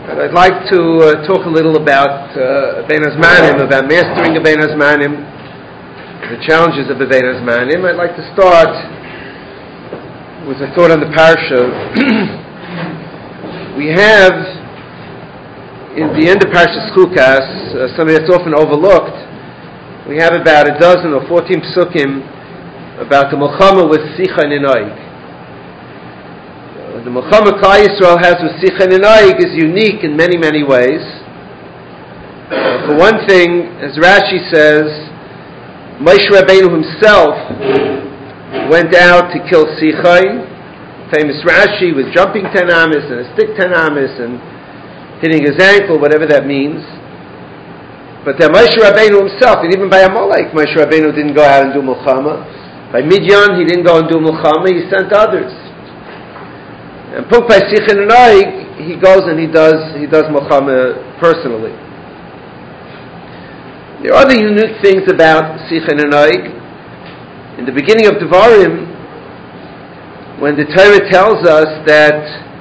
And I'd like to talk a little about Bein Hazmanim, about mastering a Bein Hazmanim, the challenges of the Bein Hazmanim. I'd like to start with a thought on the parsha. We have, in the end of Parshas Chukas, something that's often overlooked. We have about a dozen or 14 psukim about the Milchama with Sicha and Noig. The Milchama Klal Yisrael has with Sicha and Noig is unique in many, many ways. For one thing, as Rashi says, Moshe Rabbeinu himself went out to kill Sicha. Famous Rashi with jumping 10 amis and a stick 10 amis and hitting his ankle, whatever that means. But then Moshe Rabbeinu himself, and even by Amalek, Moshe Rabbeinu didn't go out and do Milchama. By Midian, he didn't go and do Milchama, he sent others. And Puk by Sicha and Noig, he goes and he does Milchama personally. There are other unique things about Sicha and Noig. In the beginning of Devarim, when the Torah tells us that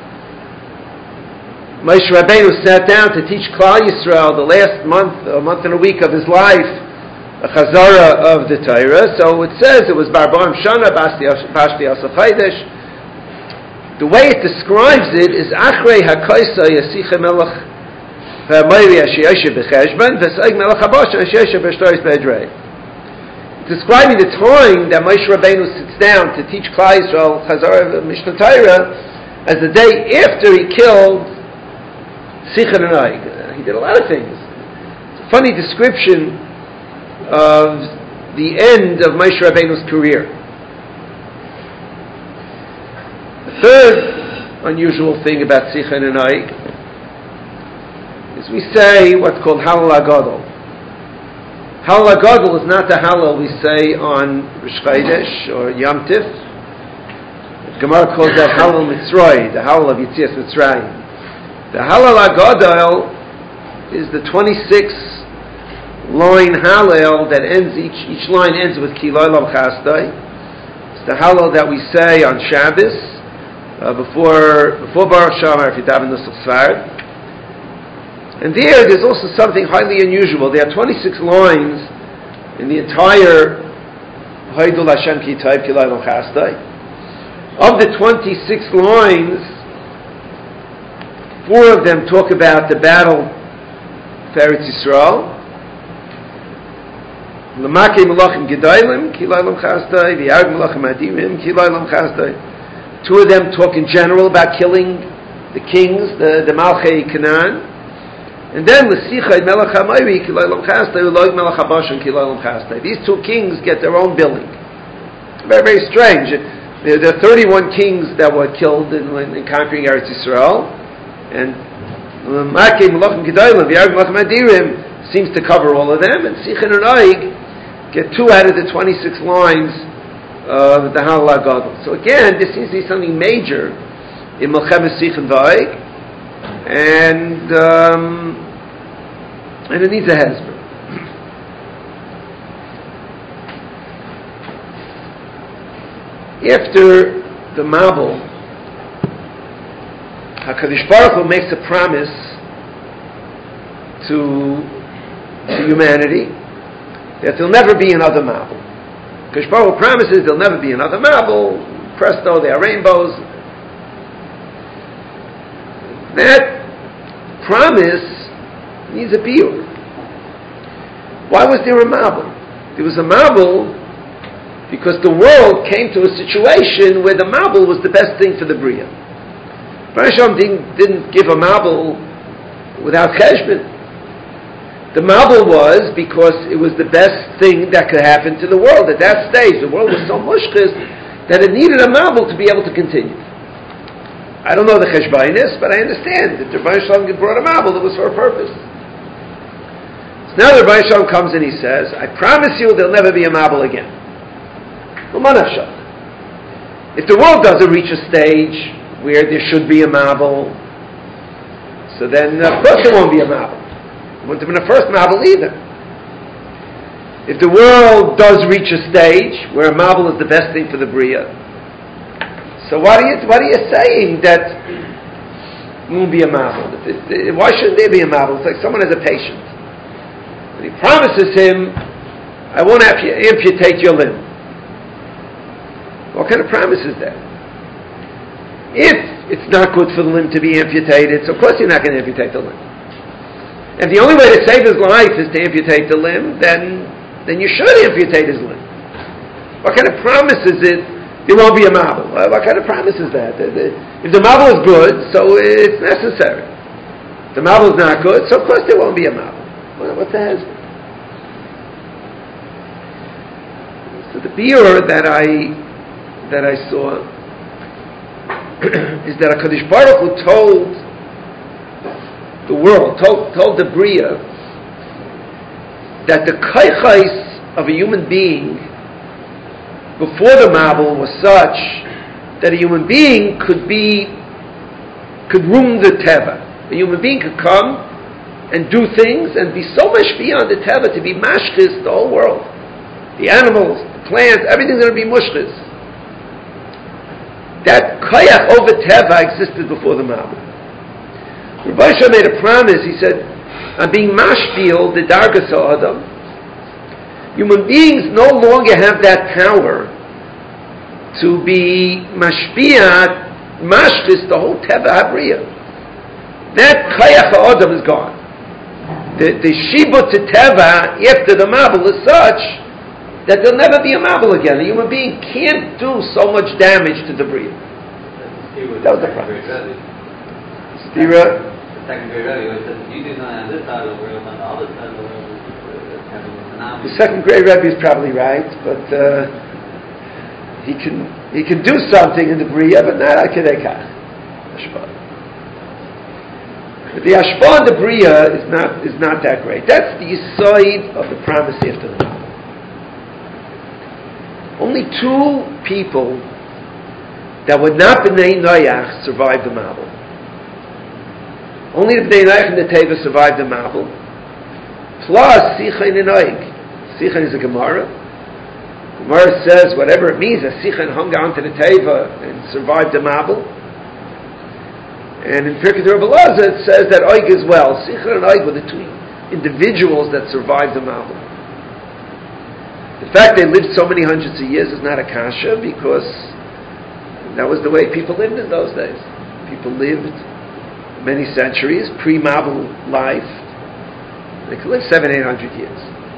Moshe Rabbeinu sat down to teach Klal Yisrael the last month and a week of his life, a chazara of the Torah. So it says it was Barbarim Shana, Bashti Asa Chaydesh. The way it describes it is Achrei HaKoisa Yasicha Melech V'Amayri Ashiyoshe B'Cheshban V'Saig Melech HaBosh Ashiyoshe B'Shtoris B'Edrei. Describing the time that Moshe Rabbeinu sits down to teach Klal Yisrael Chazara of Mishnah Torah as the day after he killed Sicha and Noig. He did a lot of things. It's a funny description of the end of Moshe Rabbeinu's career. The third unusual thing about Sicha and Noig is we say what's called Halal HaGadol. Halal HaGadol is not the Halal we say on Rosh Chodesh or Yom Tif. The Gemara calls that Halal Mitzrayim, the Halal of Yetzias Mitzrayim. The Halal HaGadol is the 26-line Halal that ends, each line ends with Ki Lo Olam Chasdai. It's the Halal that we say on Shabbos, before Baruch Shamar, if you daven Nusach Sfard. And there's also something highly unusual. There are 26 lines in the entire Haidul Hashem Ki Taiv Ki Lo Olam Chasdai. Of the 26 lines, 4 of them talk about the battle for Eretz Yisrael. L'makei melachim gedolim ki lo olam chasdai, v'yarg melachim adirim ki lo olam chasdai. 2 of them talk in general about killing the kings, the Malchei Canaan. And then l'sicha melech hamayri ki lo olam chasdai, u'loig melech habashan ki lo olam chasdai. These 2 kings get their own billing. Very, very strange. There are 31 kings that were killed in conquering Eretz Yisrael. And Makei Melachim Gedolim, V'yarg Melachim Adirim seems to cover all of them, and Sicha and Noig get 2 out of the 26 lines of the Halal HaGadol. So again, this seems to be something major in Milchemes Sicha and Noig, and it needs a hezbollah. After the Mabul, HaKadosh Baruch Hu makes a promise to humanity that there'll never be another Mabul. HaKadosh Baruch Hu promises there'll never be another Mabul. Presto, they are rainbows. That promise needs a biur. Why was there a Mabul? There was a Mabul because the world came to a situation where the Mabul was the best thing for the Bria. Hashem didn't give a Mabul without cheshbon. The Mabul was because it was the best thing that could happen to the world. At that stage, the world was so mushkis that it needed a Mabul to be able to continue. I don't know the cheshbainis, but I understand that the Rebbeinu Shalom brought a Mabul that was for a purpose. So now the Rebbeinu Shalom comes and he says, I promise you there'll never be a Mabul again. If the world doesn't reach a stage where there should be a Mabul, so then of course there won't be a Mabul. There wouldn't have been a first Mabul either. If the world does reach a stage where a Mabul is the best thing for the Bria, so what are you saying that it won't be a mabul. Why shouldn't there be a mabul? It's like someone has a patient. And he promises him, I won't amputate your limb. What kind of promise is that? If it's not good for the limb to be amputated, so of course you're not going to amputate the limb. If the only way to save his life is to amputate the limb, then you should amputate his limb. What kind of promise is it? There won't be a mabul. What kind of promise is that? If the mabul is good, so it's necessary. If the mabul is not good, so of course there won't be a mabul. What the hell? So the biur that I saw is that HaKadosh Baruch Hu told the world, told the Bria, that the kaichais of a human being before the mabul was such that a human being could room the teva. A human being could come and do things and be so much beyond the teva to be mashkis the whole world. The animals, the plants, everything's going to be mushkis. That koyach over teva existed before the mabul. Rabbi Shah made a promise. He said, I'm being mashpil the dargas ha'adam. Human beings no longer have that power to be mashpiyat, mashkis, the whole teva habriya. That koyach ha'adam is gone. The shibut to teva after the mabul is such that there'll never be a mabul again. A human being can't do so much damage to the bria. That was the promise. Stira. The second grade Rebbe said, you do not on this side of the world, on the other side of the world. The second grade Rebbe is probably right, but he can do something in the bria, but not akedekach. The ashpa in the bria is not that great. That's the side of the promise after the mabul. Only 2 people that were not b'nei Noach survived the mabul. Only the b'nei Noach and the Teva survived the mabul. Plus Sichain and Oig. Sichain is a Gemara. Gemara says whatever it means that Sichain hung on to the Teva and survived the mabul. And in Pirkei Rabbi Elazar it says that Oig as well. Sichain and Oig were the 2 individuals that survived the mabul. The fact they lived so many hundreds of years is not a kasha, because that was the way people lived in those days. People lived many centuries, pre-mabul life. They could live 700-800 years.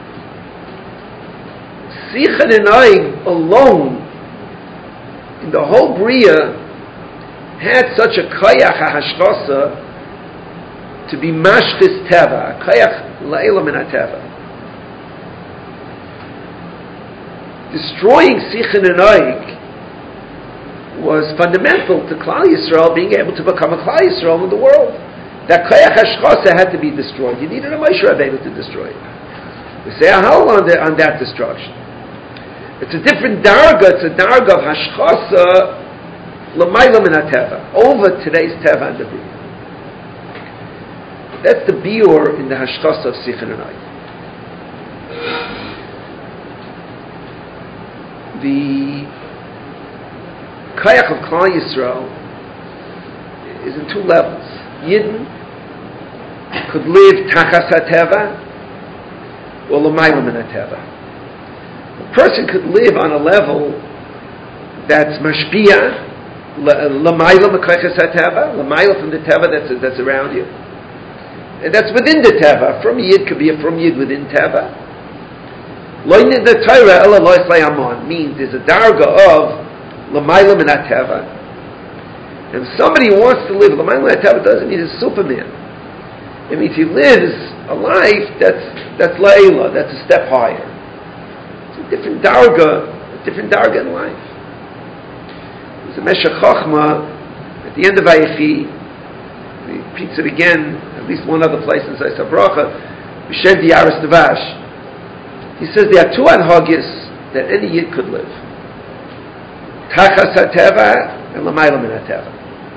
Sichain and Oig alone, in the whole bria, had such a koyach hashchasa to be mashkis teva, koyach la'ela min ha-teva. Destroying Sichain and Oig was fundamental to Klal Yisrael being able to become a Klal Yisrael in the world. That Koyach HaShchasa had to be destroyed. You needed a Moshe Rabbeinu to destroy it. We say a hell on that destruction. It's a different darga. It's a darga of Hashchasa l'mayla min ha-teva, over today's teva and the bria. That's the biur in the Hashchasa of Sichain and Oig. The Koyach of Klal Yisrael is in 2 levels. Yidden could live tachas ha-teva or l'mayla min ha-teva. A person could live on a level that's mashpia, l'mayla m'koyches ha-teva, l'mayla from the teva that's around you. And that's within the teva. From Yid could be a from Yid within teva. The Torah ela lo yislei amon means there's a darga of l'mayla min ha-teva. And if somebody wants to live l'mayla min ha-teva, doesn't mean he's a Superman. It means he lives a life that's la'ela, that's a step higher. It's a different darga in life. There's a Meshech Chochma at the end of Vayechi. He repeats it again, at least one other place in Zayis HaBracha, B'Shem Diyaris Nevash. He says there are 2 anhagis that any Yid could live. Tachas ha-teva and l'mayla min ha-teva.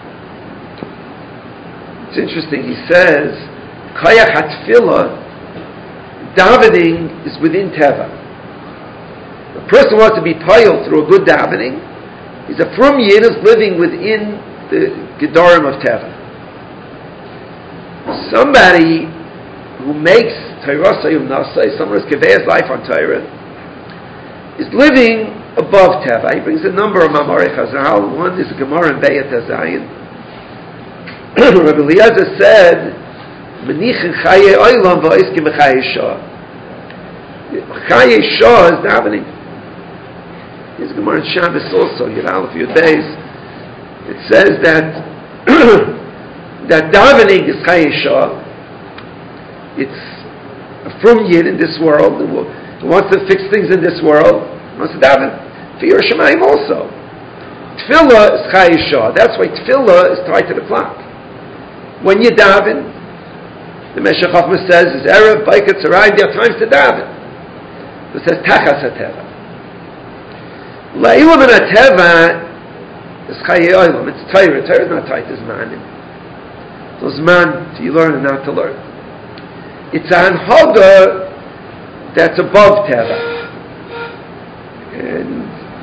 It's interesting, he says, Koyach ha-tefillah, davening is within teva. If a person wants to be payil through a good davening, he's a frum Yid who's living within the gedarim of teva. somebody who makes Torah Sayum Nasai, someone who's giving his life on Torah, is living above Teva. He brings a number of Mamorei Chazal. One is a Gemara in Beit HaZayin. Rabbi Eliezer said, Menichin Chaye Oilam v'oiskim b'Chaye Shah. Chaye Shah is davening. There's a Gemara in Shabbos also, Yud Aleph Yud Beis. It says that that davening is Chaye Shah. It's from Yid in this world, who wants to fix things in this world, wants to daven for Yerushalayim also. Tefillah is Chaye Shah. That's why Tefillah is tied to the clock. When you daven, the Meshech Chochmah says, is Erev, Baikat, Tzarayim, there are times to daven. It says Tachas HaTeva. La'ilam and HaTeva is Chaye Olam. It's Torah. Torah is not tied to Zmanim. So Zman, you learn and not to learn. It's an Hanhaga that's above Teva. And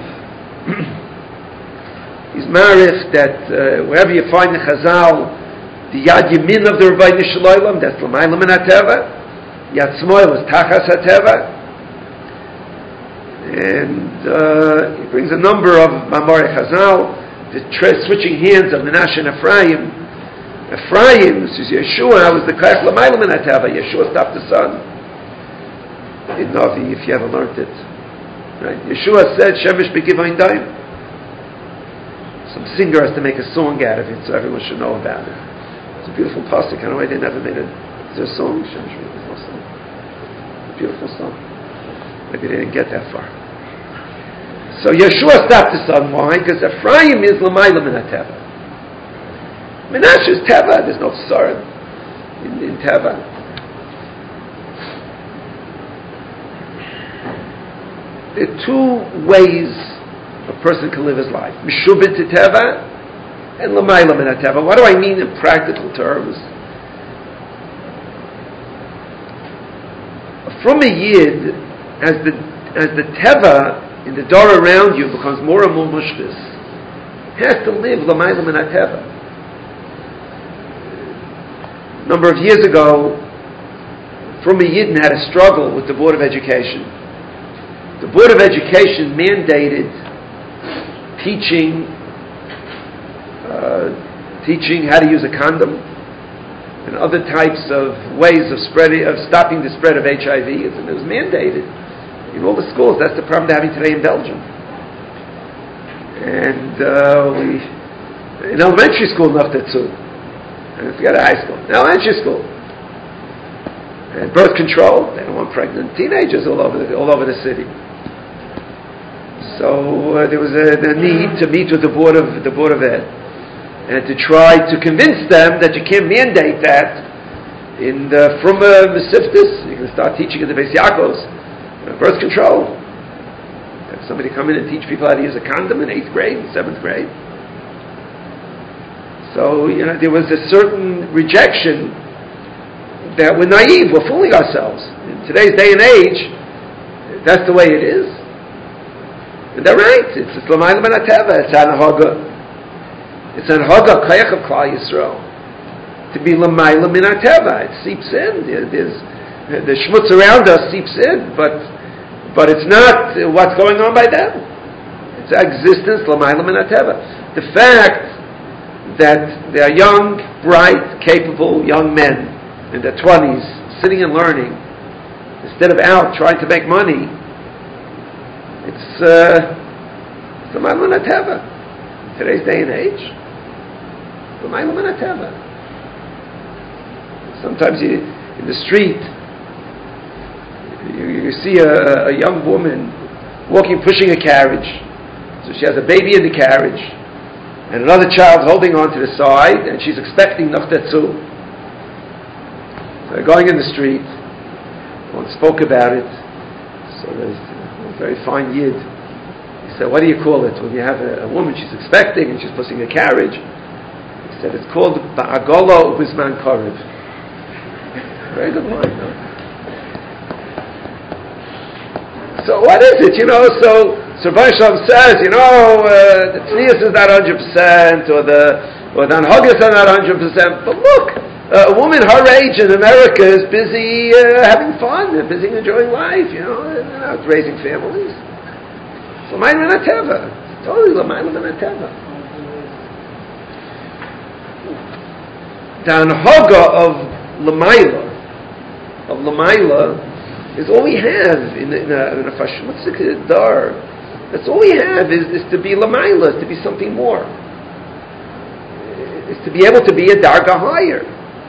he's married that wherever you find the Chazal, the Yad Yamin of the Rebbeinu Shalom, that's L'mayla min HaTeva. Yad Shmoel is Tachas HaTeva. And he brings a number of Mamorei Chazal, the switching hands of Menashe and Ephraim. Ephraim, this is Yeshua, was the class L'mayla min HaTeva. Yeshua stopped the sun. In Navi, if you ever learned it. Right? Yeshua said, Shemesh b'givayin daim. Some singer has to make a song out of it, so everyone should know about it. It's a beautiful pasuk. I don't know why they never made it. Is there a song? Shemesh b'givayin daim. A beautiful song. Maybe they didn't get that far. So Yeshua stopped the sun. Why? Because Ephraim is l'mayla min HaTeva. Menashe is Teva. There's no sorrow in Teva. There are two ways a person can live his life. Meshubin to Teva and l'mayla min HaTeva. What do I mean in practical terms? From a Yid, as the Teva in the door around you becomes more and more mushkis, has to live l'mayla min HaTeva. A number of years ago, from a Yidden had a struggle with the Board of Education. The Board of Education mandated teaching how to use a condom and other types of ways of stopping the spread of HIV. And it was mandated in all the schools. That's the problem they're having today in Belgium. And in elementary school, not that soon. And forget high school. In elementary school. And birth control. They don't want pregnant teenagers all over the city. So there was a need to meet with the board of Ed, and to try to convince them that you can't mandate that from Mesivtus. You can start teaching in the Beis Yaakov's birth control. Have somebody come in and teach people how to use a condom in 8th grade, 7th grade. So there was a certain rejection that we're naive, we're fooling ourselves. In today's day and age, that's the way it is. And they're right. It's l'mayla min HaTeva. It's Hanhaga. It's Hanhaga Koyach of Klal Yisrael to be l'mayla min HaTeva. It seeps in. The shmutz around us seeps in, but it's not what's going on by them. It's our existence l'mayla min HaTeva. The fact that they are young, bright, capable young men in their 20s, sitting and learning, instead of out trying to make money. It's l'mayla min HaTeva. Today's day and age, l'mayla min HaTeva. Sometimes in the street, you see a young woman walking, pushing a carriage. So she has a baby in the carriage, and another child holding on to the side, and she's expecting nachtetzu. So they're going in the street. One spoke about it. So there's very fine Yid. He said, what do you call it when you have a woman she's expecting and she's pushing a carriage? He said, it's called Ba'agolo Ubizman Korev. Very good line, no? So what is it, So Rabbi Shalom says, the tznius is not 100%, or the Hanhagas are not 100%, but look, A woman her age in America is busy having fun, they're busy enjoying life, they're not raising families. So L'mayla min hateva. Totally L'mayla min hateva. The anhaga of L'mayla is all we have in a fashion. What's the dar? That's all we have is to be L'mayla, is to be something more. Is to be able to be a darga higher.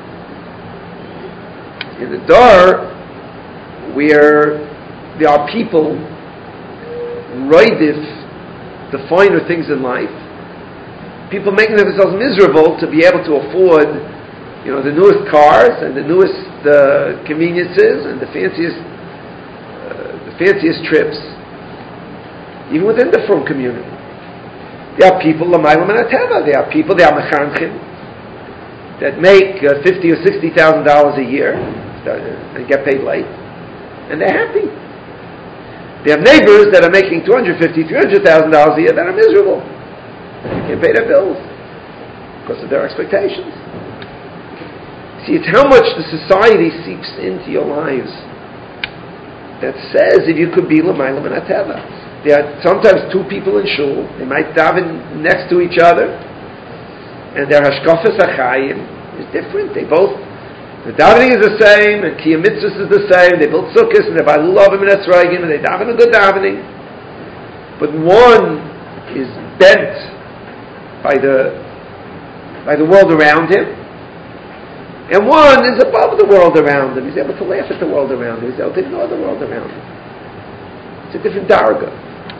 In the dar, where there are people roidif the finer things in life, people making themselves miserable to be able to afford, the newest cars and the newest conveniences and the fanciest trips, even within the frum community. There are people l'mayla min hateva. There are people, they are mechanchim that make $50,000 or $60,000 a year and get paid late, and they're happy. They have neighbors that are making $250,000, $300,000 a year that are miserable. They can't pay their bills because of their expectations. See, it's how much the society seeps into your lives that says if you could be l'mayla min hateva. There are sometimes two people in shul. They might daven next to each other, and their hashkafas hachayim is different. The davening is the same, and kiyam mitzvahs is the same. They build sukkahs, and they buy lulavim and esrogim, and they daven a good davening. But one is bent by the world around him, and one is above the world around him. He's able to laugh at the world around him. He's able to ignore the world around him. It's a different darga.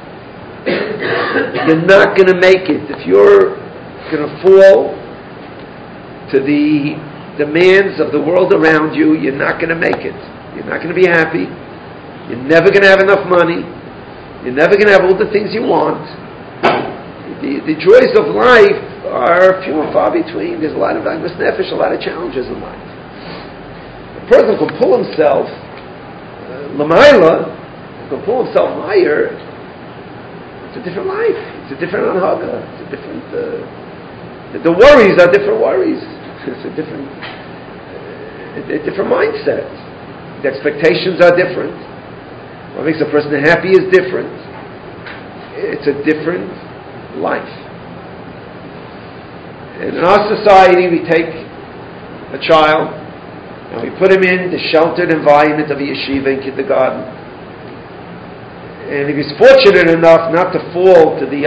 You're not going to make it if you're going to fall to the demands of the world around you. You're not going to make it. You're not going to be happy. You're never going to have enough money. You're never going to have all the things you want. The joys of life are few and far between. There's a lot of agmas nefesh, a lot of challenges in life. A person can pull himself l'mayla, can pull himself higher. It's a different life. It's a different anhaga. It's a different. The worries are different worries. It's a different mindset. The expectations are different. What makes a person happy is different. It's a different life. In our society, we take a child and we put him in the sheltered environment of a yeshiva and kindergarten. And if he's fortunate enough not to fall to the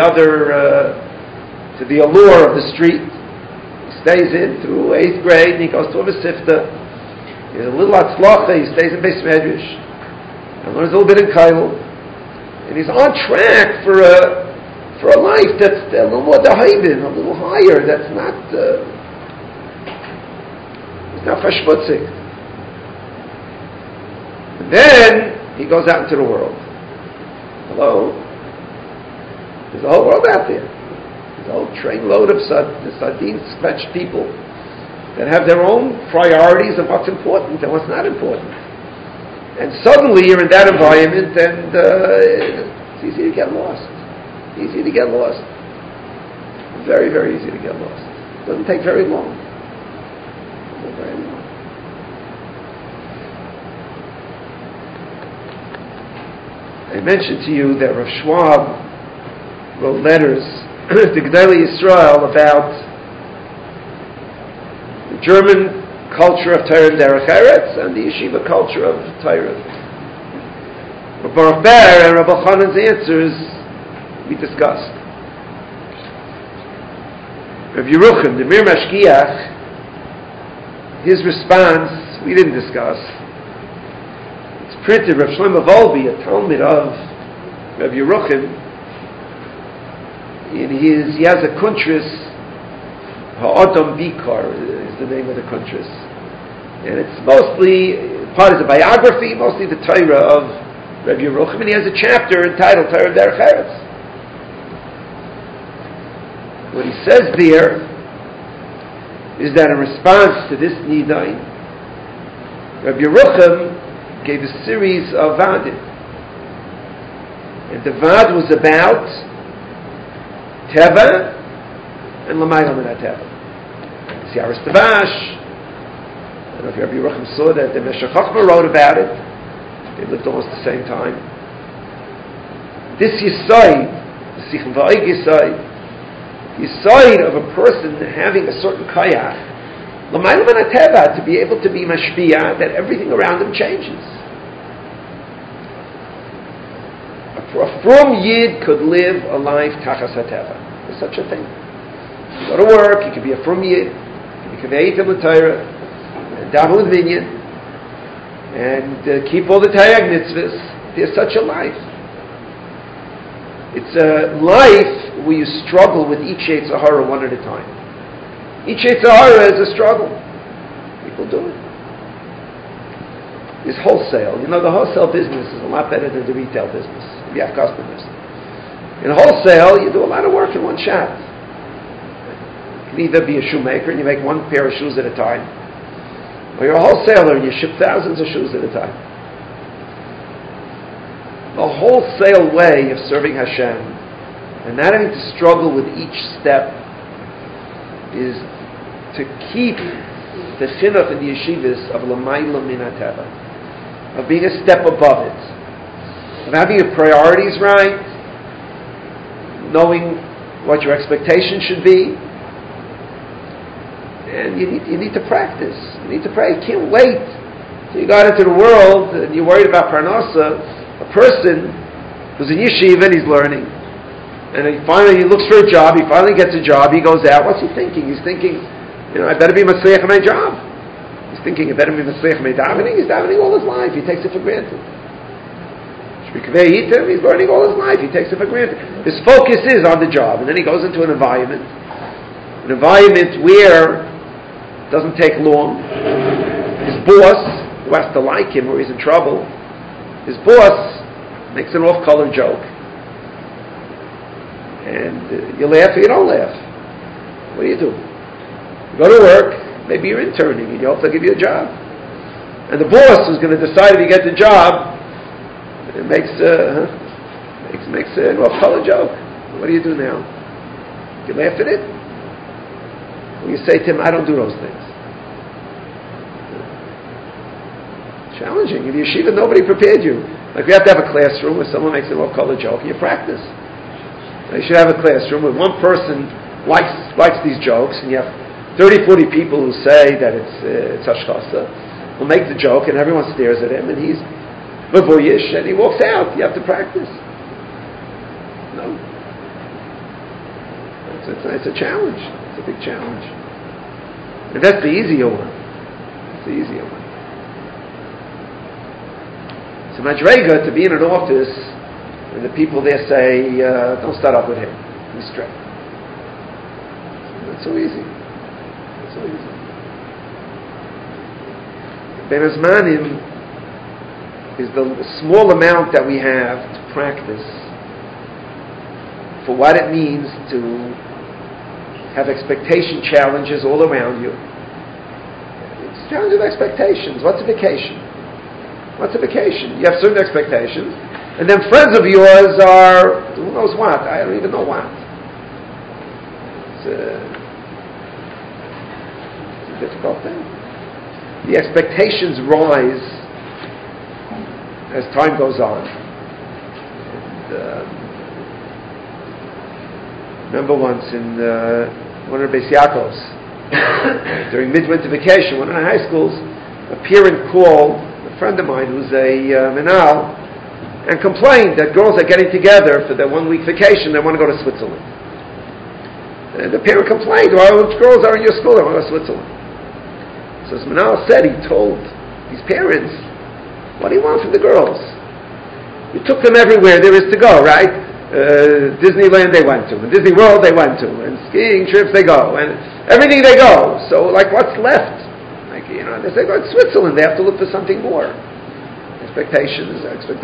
allure of the street, he stays in through 8th grade and he goes to a mesifta. He has a little atzlacha, he stays in Beis Medrash and learns a little bit in Kailul. And he's on track for a life that's a little more dahaibin, a little higher, that's not it's not fashmutzik. And then he goes out into the world. Hello? There's a whole world out there. There's a whole trainload of sardine-scratched people that have their own priorities of what's important and what's not important. And suddenly you're in that environment and it's easy to get lost. Easy to get lost. Very, very easy to get lost. It doesn't take very long. Not very long. I mentioned to you that Rav Schwab wrote letters to Gedolei Yisrael about the German culture of Torah and Derech Eretz and the yeshiva culture of Torah. Rav Baruch Ber and Rav Elchanan's answers we discussed. Rav Yeruchim, the Mir Mashgiach, his response we didn't discuss. It's printed, Rav Shlomo Volbe, a Talmud of Rav Yeruchim, he has a kuntris, Ha'adam Bikar is the name of the kuntris. And it's mostly, part is a biography, mostly the Torah of Rav Yeruchim, and he has a chapter entitled Torah Derech Eretz. What he says there is that in response to this nidain, Rav Yeruchim gave a series of vadim. And the vad was about Teva and L'mayla min hateva. Siaras Tavash, don't know if Rabbi Yerucham saw that. The Meshech Chochmah wrote about it. They lived almost the same time. This Yisoid, the Sichem V'Oig Yisoid of a person having a certain Kayach, L'mayla min HaTeva, to be able to be mashpia, that everything around him changes. A frum Yid could live a life Tachas HaTeva. There's such a thing. You go to work, you could be a frum Yid, you could be Kaveitim L'Torah, and daven with Minyan, and keep all the Taryag mitzvahs. There's such a life. It's a life where you struggle with each Yetzer Hara one at a time. Each Yetzer Hara is a struggle. People do it. It's wholesale. You know, the wholesale business is a lot better than the retail business, if you have customers. In wholesale, you do a lot of work in one shot. You can either be a shoemaker and you make one pair of shoes at a time, or you're a wholesaler and you ship thousands of shoes at a time. The wholesale way of serving Hashem and not having to struggle with each step is to keep the chinuch in the yeshivas of l'mayla min HaTeva, of being a step above it, of having your priorities right, knowing what your expectations should be, and you need to practice. You need to pray. You can't wait till you got into the world and you're worried about parnasa. A person who's in yeshiva and he's learning, and he looks for a job, he finally gets a job, he goes out, what's he thinking? He's thinking, I better be matzliach in my job. He's thinking, I better be matzliach in my davening. He's davening all his life, he takes it for granted. He's learning all his life, he takes it for granted. His focus is on the job, and then he goes into an environment where it doesn't take long. His boss, who has to like him or he's in trouble, his boss makes an off-color joke. And you laugh or you don't laugh. What do? You go to work, maybe you're interning, and you hope they'll give you a job. And the boss who's going to decide if you get the job makes an off-color joke. What do you do now? You laugh at it? Or you say to him, I don't do those things. Challenging. In yeshiva, nobody prepared you. Like we have to have a classroom where someone makes an off-color joke and you practice. You should have a classroom where one person likes these jokes and you have 30, 40 people who say that it's hashkasa, will make the joke and everyone stares at him and he's mavuyish and he walks out. You have to practice. No. It's a challenge. It's a big challenge. And that's the easier one. It's the easier one. So madrega, to be in an office and the people there say, don't start up with him. He's straight. It's so easy. It's so easy. Ben Azmanim is the small amount that we have to practice for what it means to have expectation challenges all around you. It's a challenge of expectations. What's a vacation? What's a vacation? You have certain expectations, and then friends of yours are who knows what? I don't even know what. It's a difficult thing. The expectations rise as time goes on. And, remember once in one of the Beis Yaakovs, during midwinter vacation, one of the high schools, a parent called a friend of mine who's a menal and complained that girls are getting together for their 1 week vacation. They want to go to Switzerland. And the parent complained, well, which girls are in your school? They want to go to Switzerland. So as Menal said, he told these parents, what do you want from the girls? You took them everywhere there is to go, right? Disneyland they went to, and Disney World they went to, and skiing trips they go, and everything they go. So, like, what's left? Like, they say go to Switzerland. They have to look for something more. Expectations.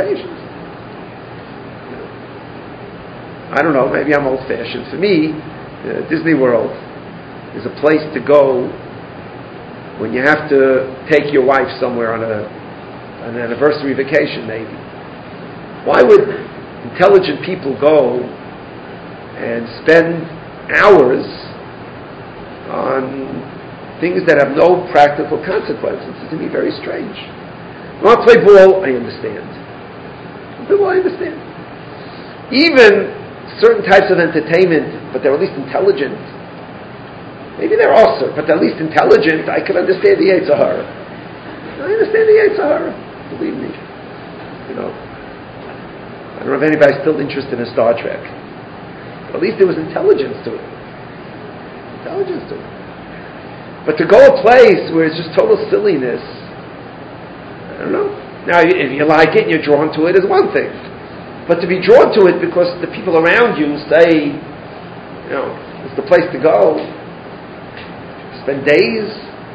I don't know. Maybe I'm old-fashioned. For me, Disney World is a place to go when you have to take your wife somewhere on an anniversary vacation, maybe. Why would intelligent people go and spend hours on things that have no practical consequences. It's to me very strange. You want to play ball? I understand. Play ball, I understand. Even certain types of entertainment, but they're at least intelligent. Maybe they're also, but they're at least intelligent. I can understand the Yetzer Hara. I understand the Yetzer Hara. Believe me. You know, I don't know if anybody's still interested in Star Trek. But at least there was intelligence to it. Intelligence to it. But to go a place where it's just total silliness, I don't know. Now, if you like it and you're drawn to it, is one thing. But to be drawn to it because the people around you say, you know, it's the place to go, spend days,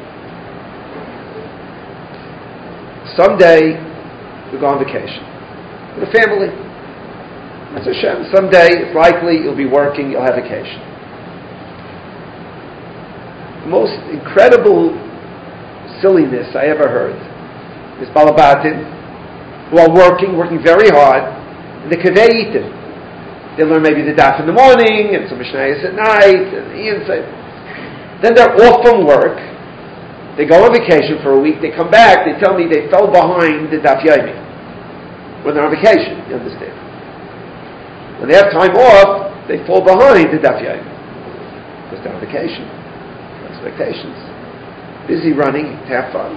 someday you'll go on vacation with a family. That's Hashem. Someday, it's likely you'll be working, you'll have vacation. The most incredible silliness I ever heard is Balabatim, who are working very hard, and the Kaveitim. They learn maybe the Daf in the morning, and some Mishnayos at night, and Ian said. Then they're off from work, they go on vacation for a week, they come back, they tell me they fell behind the Daf Yomi. When they're on vacation, you understand. When they have time off, they fall behind the Daf Yomi. Because they're on vacation. Expectations. Busy running to have fun.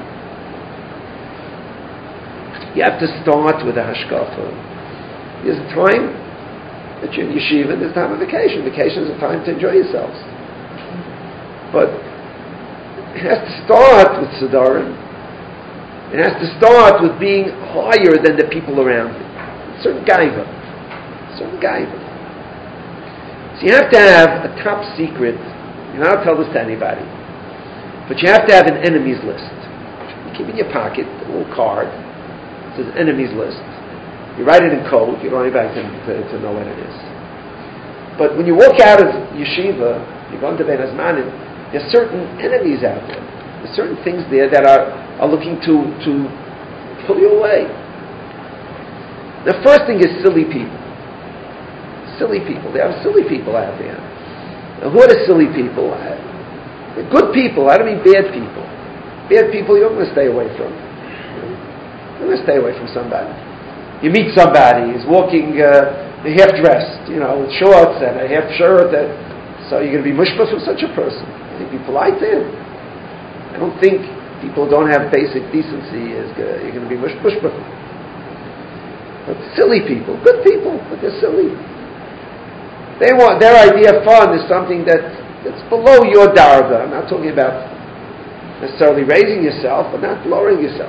You have to start with a hashkafa. There's a time that you're in yeshiva, there's time of vacation. Vacation is a time to enjoy yourselves. But it has to start with Siddharim. It has to start with being higher than the people around you. Certain gaiva. Certain gaiva. So you have to have a top secret. You're not tell this to anybody. But you have to have an enemies list. You keep in your pocket a little card. It says enemies list. You write it in code. You don't want anybody to know what it is. But when you walk out of yeshiva, you go into Ben Hazmanim, there's certain enemies out there. There's certain things there that are looking to pull you away. The first thing is silly people. Silly people. There are silly people out there. Now, who are the silly people? They're good people. I don't mean bad people. Bad people you're going to stay away from. You're going to stay away from somebody. You meet somebody, he's walking half-dressed, with shorts and a half shirt. So you're going to be mushbah from such a person. You be polite to him. I don't think people don't have basic decency. You're going to be mushbah. But silly people, good people, but they're silly. They want their idea of fun is something that's below your darga. I'm not talking about necessarily raising yourself, but not lowering yourself.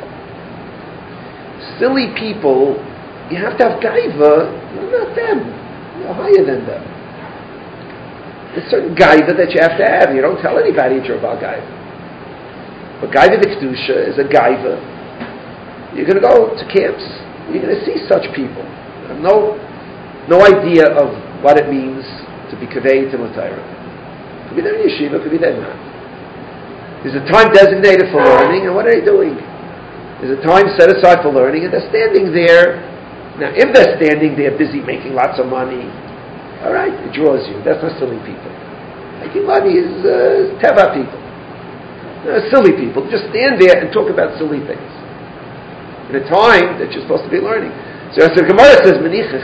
Silly people, you have to have gaiva. You're not them. You're higher than them. There's certain gaiva that you have to have. You don't tell anybody that you're about gaiva. But gaiva the kedusha is a gaiva. You're going to go to camps. You're going to see such people. You have no idea of what it means to be kavei to L'Torah. Could be there in yeshiva, could be there not. There's a time designated for learning, and what are they doing? There's a time set aside for learning, and they're standing there. Now, if they're standing there busy making lots of money, all right, it draws you. That's not silly people. Making money is teva people. Silly people. Just stand there and talk about silly things. In a time that you're supposed to be learning. So as the Gemara says,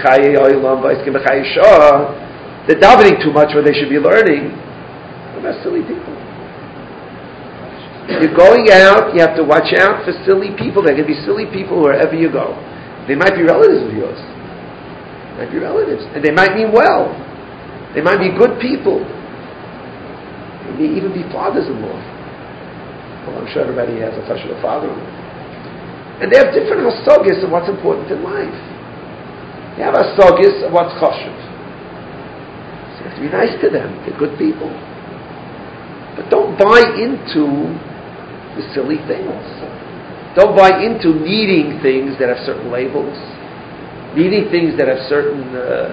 they're davening too much where they should be learning. What about silly people? You're going out, you have to watch out for silly people. There can be silly people wherever you go. They might be relatives of yours. They might be relatives. And they might mean well. They might be good people. They may even be fathers-in-law. Well, I'm sure everybody has a touch of a father-in-law. And they have different hasogis of what's important in life. They have hasogis of what's chashuv. So you have to be nice to them. They're good people. But don't buy into the silly things. Don't buy into needing things that have certain labels, needing things that have certain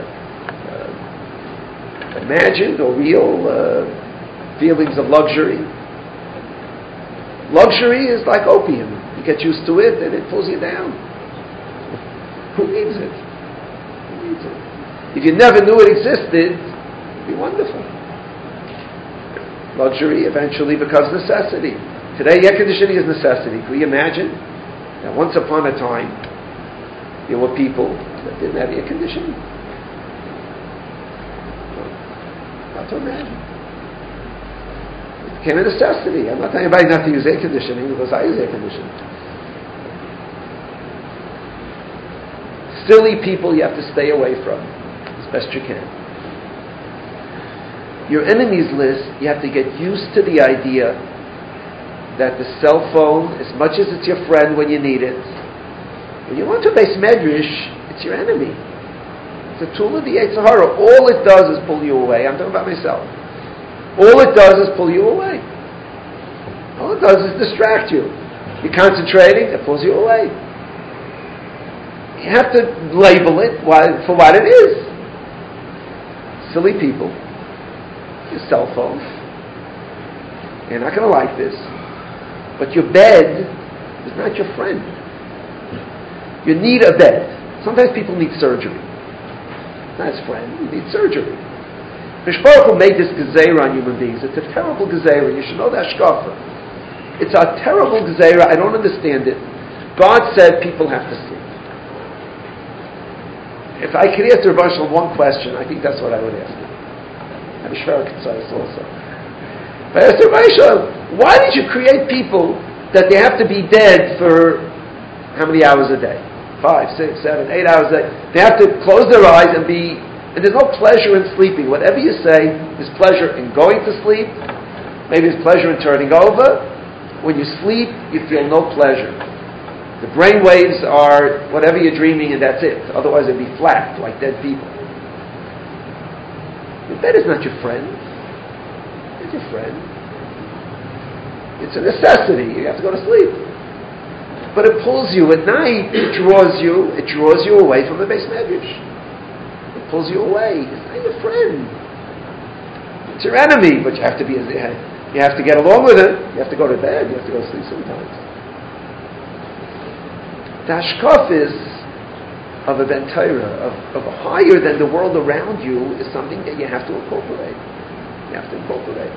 imagined or real feelings of luxury. Luxury is like opium. You get used to it and it pulls you down. Who needs it? Who needs it? If you never knew it existed, it'd be wonderful. Luxury eventually becomes necessity. Today, air conditioning is necessity. Can we imagine that once upon a time there were people that didn't have air conditioning? Not to imagine. It became a necessity. I'm not telling anybody not to use air conditioning because I use air conditioning. Silly people you have to stay away from as best you can. Your enemies list, you have to get used to the idea that the cell phone, as much as it's your friend when you need it, when you want to base medrash, it's your enemy. It's a tool of the Yetzer Hara. All it does is pull you away. I'm talking about myself. All it does is pull you away. All it does is distract you. You're concentrating, it pulls you away. You have to label it for what it is. Silly people. Your cell phone. You're not going to like this. But your bed is not your friend. You need a bed. Sometimes people need surgery. Not his friend. You need surgery. Mishparuch made this gezeira on human beings. It's a terrible gezeira. You should know that hashkafa. It's a terrible gezeira. I don't understand it. God said people have to sleep. If I could answer Rav Shalom one question, I think that's what I would ask him. I'm sure I could say this also. But I asked Rav Shalom, why did you create people that they have to be dead for how many hours a day? 5, 6, 7, 8 hours a day. They have to close their eyes and there's no pleasure in sleeping. Whatever you say, there's pleasure in going to sleep. Maybe there's pleasure in turning over. When you sleep, you feel no pleasure. The brain waves are whatever you're dreaming and that's it. Otherwise it'd be flat, like dead people. Your bed is not your friend. It's your friend. It's a necessity. You have to go to sleep. But it pulls you at night. It draws you away from the base medrash. It pulls you away. It's not your friend. It's your enemy. But you have to get along with it. You have to go to bed. You have to go to sleep sometimes. The hashkaf is of a ben Torah, of higher than the world around you, is something that you have to incorporate. You have to incorporate.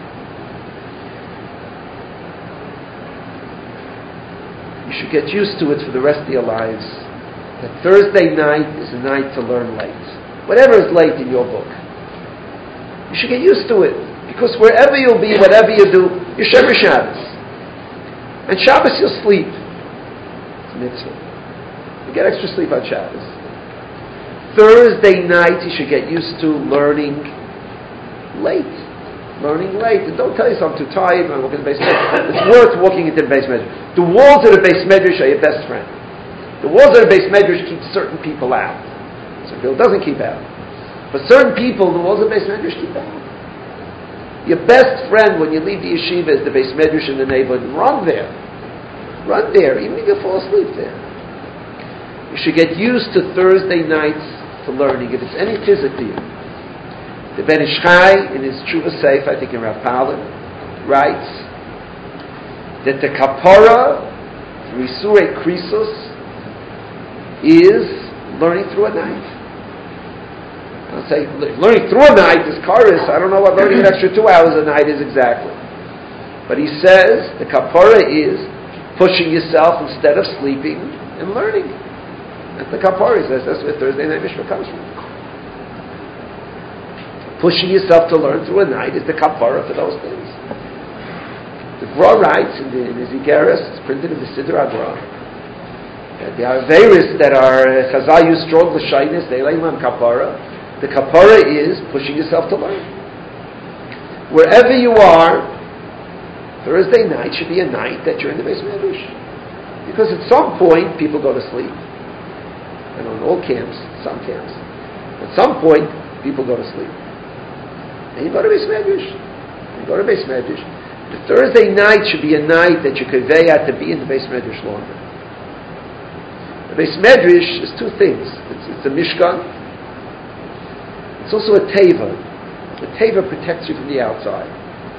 You should get used to it for the rest of your lives. That Thursday night is a night to learn late. Whatever is late in your book. You should get used to it. Because wherever you'll be, whatever you do, you're Shomer Shabbos. And Shabbos you'll sleep. It's a mitzvah. You get extra sleep on Shabbos. Thursday night you should get used to learning late. Learning late. And don't tell yourself I'm too tired, I'm walking to the base medrash. It's worth walking into the base medrash. The walls of the base medrash are your best friend. The walls of the base medrash keep certain people out. Certain people doesn't keep out. But certain people, the walls of the base medrash keep out. Your best friend when you leave the yeshiva is the base medrash in the neighborhood. Run there. Run there, even if you fall asleep there. You should get used to Thursday nights to learning, if it's any physic to you. The Ben Ish Chai, in his Tshuva Seif, I think in Rav Palin, writes that the kapara for Isurei Krisos is learning through a night. I'll say, learning through a night is karis. I don't know what learning an extra 2 hours a night is exactly. But he says the kapara is pushing yourself instead of sleeping and learning. That's the kapara. He says that's where Thursday Night Mishpah comes from. Pushing yourself to learn through a night is the kapara for those things. The Gra writes in his Igeres, it's printed in the Siddur HaGra, that the Averis that are Chazal use strong l'shaynis, they lay on kapara. The kapara is pushing yourself to learn. Wherever you are, Thursday night should be a night that you're in the base medrash. Because at some point, people go to sleep. I don't know, all camps, some camps. At some point, people go to sleep. And you go to base medrash. The Thursday night should be a night that you convey out to be in the base medrash longer. The base medrash is two things. It's a mishkan. It's also a teva. The teva protects you from the outside.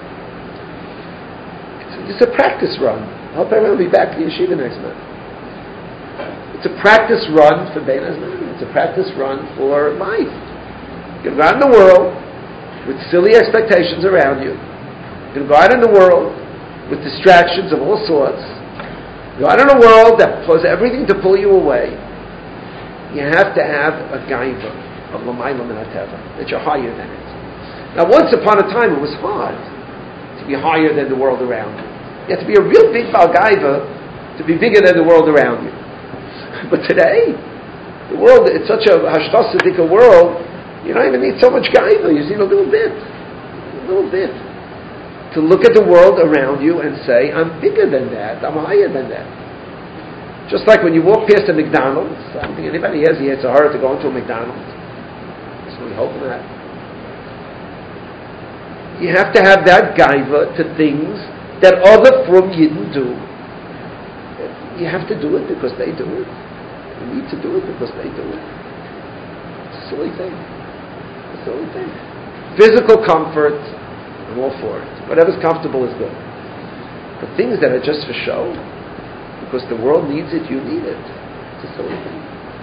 It's a practice run. I hope everyone will be back to the yeshiva next month. It's a practice run for Bein Hazmanim. It's a practice run for life. You get around the world with silly expectations around you. You're going to go out in the world with distractions of all sorts. Go out in a world that does everything to pull you away. You have to have a gaiva of l'mayla min hateva, that you're higher than it. Now, once upon a time, it was hard to be higher than the world around you. You have to be a real big bal gaiva to be bigger than the world around you. But today, the world, it's such a hashtasadik world, you don't even need so much gaiva. You need a little bit. To look at the world around you and say, I'm bigger than that, I'm higher than that. Just like when you walk past a McDonald's, I don't think anybody has the Yetzirah to go into a McDonald's. So we hope that. You have to have that gaiva to things that other from Yidden do. You have to do it because they do it. You need to do it because they do it. It's a silly thing. Physical comfort, I'm all for it. Whatever's comfortable is good. But things that are just for show, because the world needs it, you need it. It's a silly thing.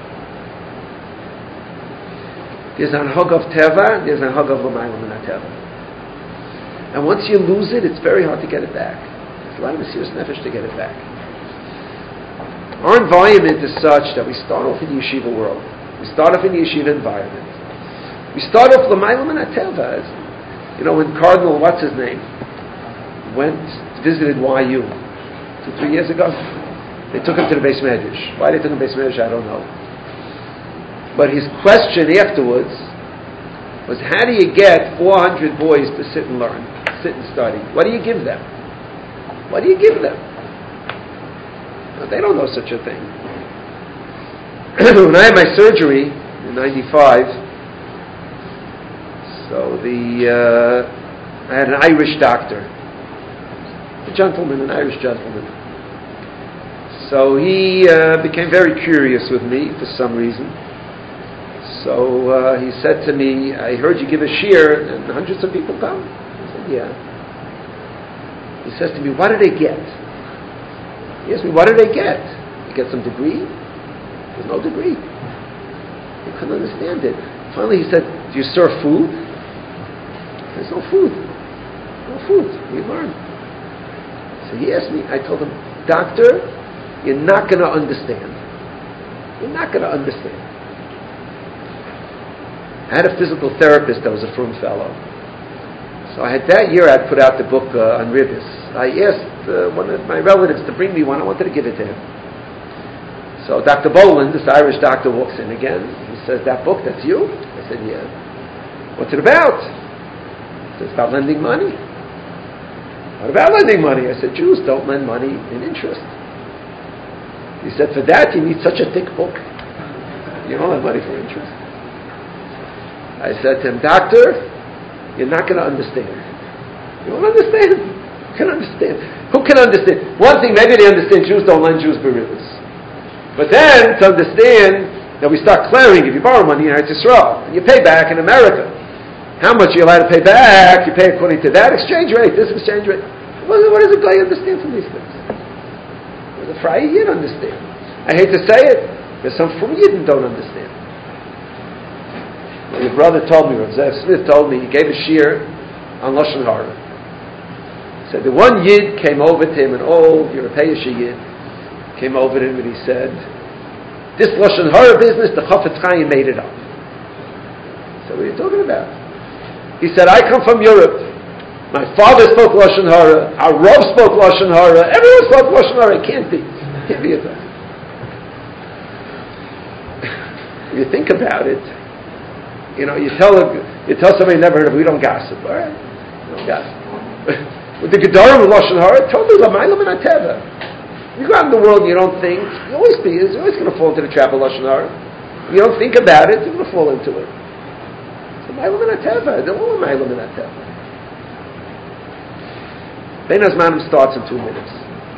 There's an hug of teva, there's an hug of l'mayla min hateva. And once you lose it, it's very hard to get it back. It's a lot of serious nefesh to get it back. Our environment is such that we start off in the yeshiva world. We start off in the yeshiva environment. We start off l'mayla min hateva. You know, when Cardinal, what's his name, visited YU 2-3 years ago, they took him to the Beis Medrash. Why they took him to the Beis Medrash, I don't know. But his question afterwards was, how do you get 400 boys to sit and learn, sit and study? What do you give them? Well, they don't know such a thing. When I had my surgery in 95, so I had an Irish doctor, an Irish gentleman. So he became very curious with me for some reason. So he said to me, I heard you give a shiur and hundreds of people come. I said, yeah. He says to me, what do they get? He asked me, what do they get? You get some degree? There's no degree. He couldn't understand it. Finally he said, do you serve food? There's no food. We learn. So he asked me, I told him, doctor, you're not going to understand. I had a physical therapist that was a Frum fellow. So that year I'd put out the book on Ribbis. I asked one of my relatives to bring me one. I wanted to give it to him. So Dr. Boland, this Irish doctor, walks in again. He says, that book, that's you? I said, yeah. What's it about? He says, about lending money. What about lending money? I said, Jews don't lend money in interest. He said, for that you need such a thick book. You don't lend money for interest. I said to him, doctor, you're not going to understand. You won't understand. You can understand. Who can understand? One thing, maybe they understand Jews don't lend Jews beribbis. But then, to understand that we start clearing, if you borrow money in Eretz Yisrael, and you pay back in America, how much are you allowed to pay back? You pay according to that exchange rate, this exchange rate. What does a guy understand from these things? What does a Friar Yid understand? I hate to say it, there's some from Yidden don't understand. Well, your brother told me, Rav Zev Smith told me, he gave a shiur on Lashon Hara. He said the one Yid came over to him, an old European Yid, came over to him and he said, this Lashon Hara business, the Chafetz Chaim made it up. So what are you talking about? He said, I come from Europe. My father spoke Lashon Hara. Our Rav spoke Lashon Hara. Everyone spoke Lashon Hara. It can't be. It can't be a thing. If you think about it, you know, you tell somebody never heard of it, we don't gossip. All right? We don't gossip. With the Gedarim of Lashon Hara, totally l'mayla min hateva. You go out in the world and you don't think, you're always going to fall into the trap of Lashon Hara. If you don't think about it, you're going to fall into it. L'mayla min hateva. They're all l'mayla min hateva. Bein Hazmanim starts in 2 minutes.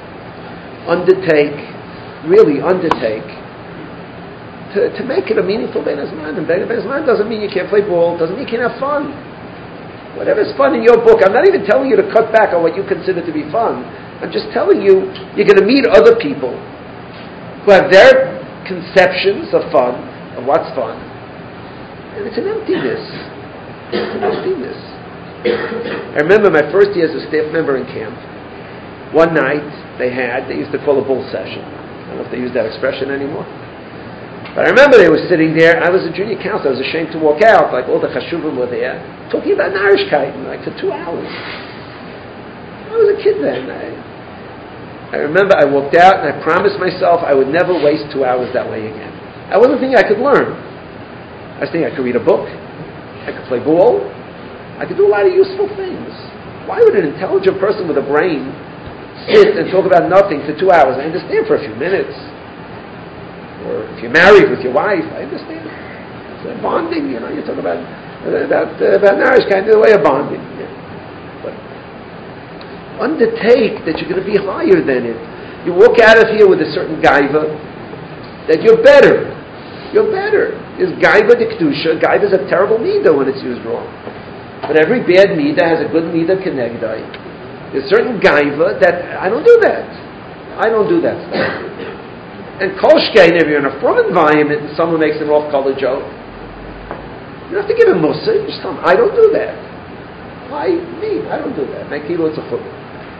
Really undertake, to make it a meaningful Bein Hazmanim. Bein Hazmanim doesn't mean you can't play ball, doesn't mean you can't have fun. Whatever's fun in your book, I'm not even telling you to cut back on what you consider to be fun. I'm just telling you, you're going to meet other people who have their conceptions of fun, of what's fun. And it's an emptiness. I remember my first year as a staff member in camp. One night they used to call a bull session. I don't know if they use that expression anymore. But I remember they were sitting there. I was a junior counselor. I was ashamed to walk out. Like all the chashuvim were there, talking about Narishkeit, like for 2 hours. I was a kid then. I remember I walked out and I promised myself I would never waste 2 hours that way again. I wasn't thinking I could learn. I was thinking I could read a book. I could play ball. I could do a lot of useful things. Why would an intelligent person with a brain sit and talk about nothing for 2 hours? I understand for a few minutes. Or if you're married with your wife, I understand. It's bonding, you talk about marriage, kind of the way of bonding. Yeah. But undertake that you're going to be higher than it. You walk out of here with a certain gaiva, that you're better. You're better. Is gaiva the kedusha? Gaiva is a terrible midah when it's used wrong. But every bad midah has a good midah kenegdai. There's certain gaiva that I don't do that. I don't do that stuff. And kol shkein, if you're in a frum environment and someone makes an off-color joke, you don't have to give him mussar. You just tell him, I don't do that. Why me? I don't do that. Make kilo it's a chum.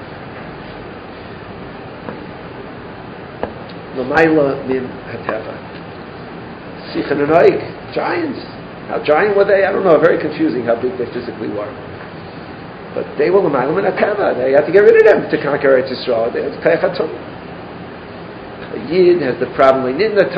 L'mayla min hateva. Sichan and Oik, giants. How giant were they? I don't know. Very confusing how big they physically were. But they were l'mayla min hateva. They had to get rid of them to conquer Eretz Yisrael. They had kayach hatum. A Yid has the problem. You have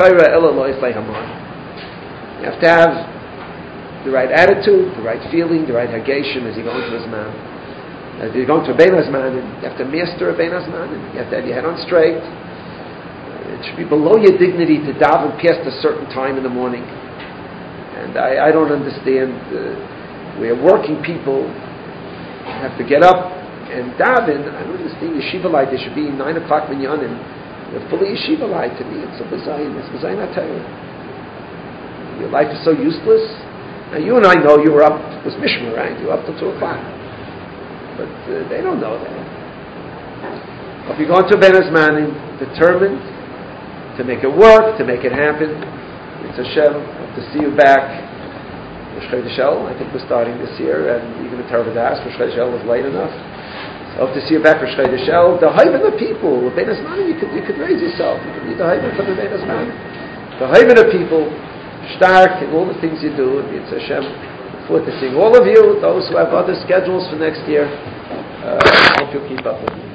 to have the right attitude, the right feeling, the right hagation as you go into his man. As you're going to a Bein Hazman, you have to master a Bein Hazman, and you have to have your head on straight. It should be below your dignity to daven past a certain time in the morning. And I don't understand. We're working people have to get up and daven. I don't understand yeshiva light. There should be 9 o'clock minyanim. They're fully yeshiva light to me. It's a bazayin. It's bazayin atayim. Your life is so useless. Now you and I know you were up. It was Mishmar, right? You were up till 2 o'clock. But they don't know that. If you go into Ben Hazmanim determined to make it work, to make it happen, it's Hashem. Hope to see you back. Rosh Chodesh Elul. I think we're starting this year, and even the Torah Das. Rosh Chodesh Elul was late enough. Hope to see you back for Rosh Chodesh Elul. The Hayven of people, with Bein Hazmanim, you could raise yourself. You can be the Hayven for the Bein Hazmanim. The Hayven of people, stark in all the things you do. It's Hashem. Look forward to seeing all of you. Those who have other schedules for next year, hope you'll keep up with me.